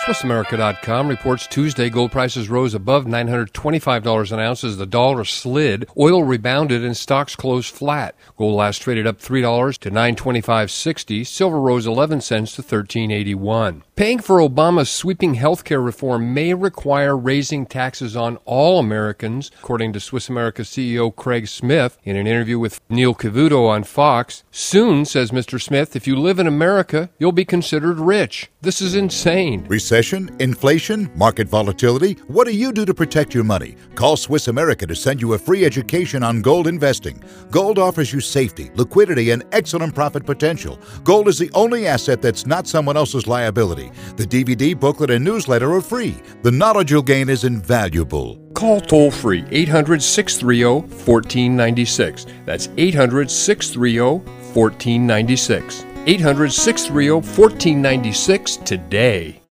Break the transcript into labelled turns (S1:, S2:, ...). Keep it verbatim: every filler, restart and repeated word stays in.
S1: Swiss America dot com reports Tuesday gold prices rose above nine hundred twenty-five dollars an ounce as the dollar slid, oil rebounded, and stocks closed flat. Gold last traded up three dollars to nine twenty-five sixty. Silver rose eleven cents to thirteen eighty-one. Paying for Obama's sweeping health care reform may require raising taxes on all Americans, according to Swiss America C E O Craig Smith in an interview with Neil Cavuto on Fox. Soon, says Mister Smith, if you live in America, you'll be considered rich. This is insane.
S2: Recession, inflation, market volatility. What do you do to protect your money? Call Swiss America to send you a free education on gold investing. Gold offers you safety, liquidity, and excellent profit potential. Gold is the only asset that's not someone else's liability. The D V D, booklet, and newsletter are free. The knowledge you'll gain is invaluable.
S1: Call toll-free eight hundred, six three zero, one four nine six. That's eight hundred, six three zero, one four nine six. eight hundred, six three zero, one four nine six today.